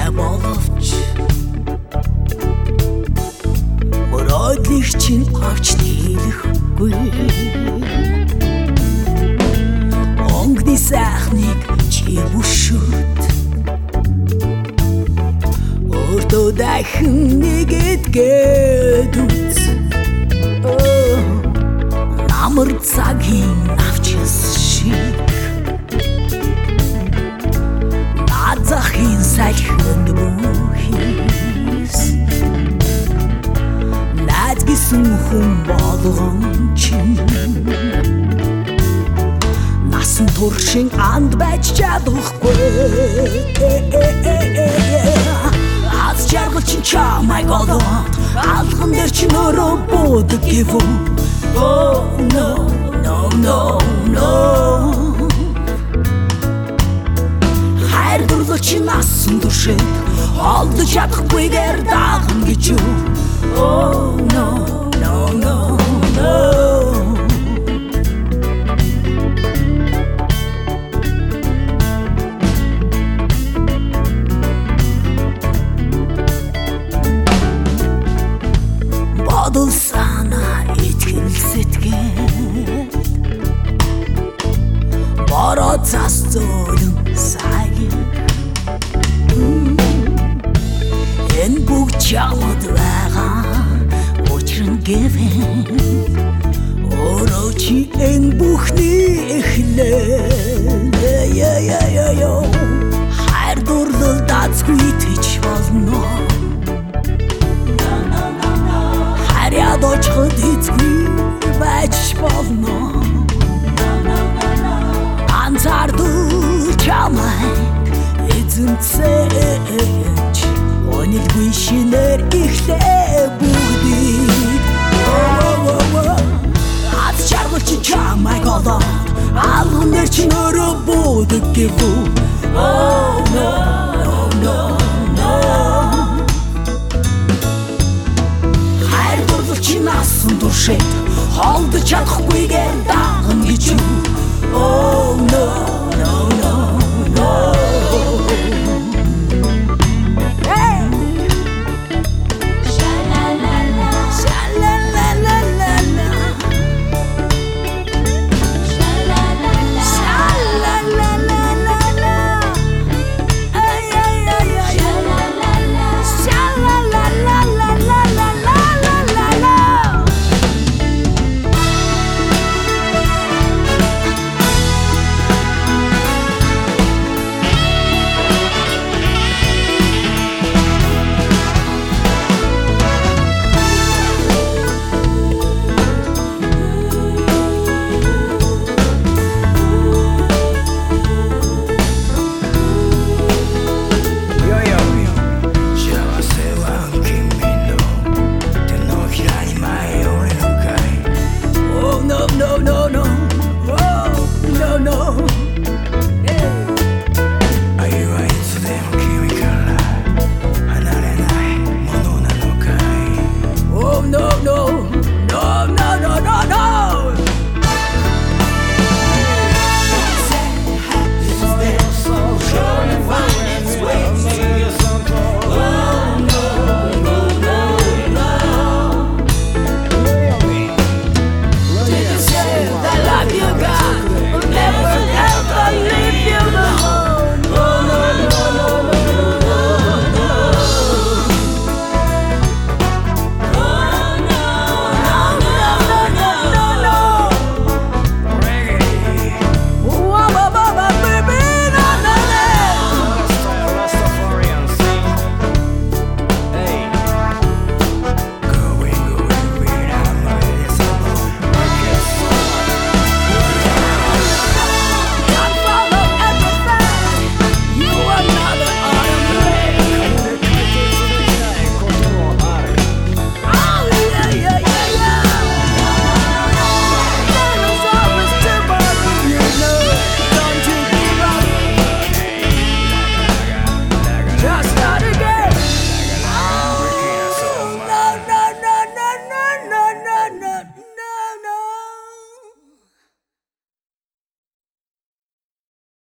боловч мөрөөдлийг чинь авч дийлэхгүй онгны сайхныг чи бүшүүд өөртөө дахин нэгэтгээд үз намар цагийн авчис шиг Захын салхинд бүхийс Наад гисэн хүн болгон чинь Насан туршин анд байж чадахгүй Аз жаргал чинь чамай голоод Алхан дээр чинь өрөө буудаг гэвүү Oh no, no, no, no Дурлууч насан туршид олдож чадахгүйгээр дагна гэж юу Oh no, no, no, no Бодол санаа итгэл сэтгэл Бороо цас зөөлөн сая Энэ бүгд чамд байгаа учир нь гэвэн Өөрөө чи энэ бүхний эхлэл Хайр дурлал дацгүй тийч болно Харяд очход эцгүй байж болно Анзаарду чамай эзэнцэж Онилгүй шинээр ихлээ бүгдийг Аз жаргал чи чамай голоод Алган дээр чи өрөө буудаг гэвүү Oh no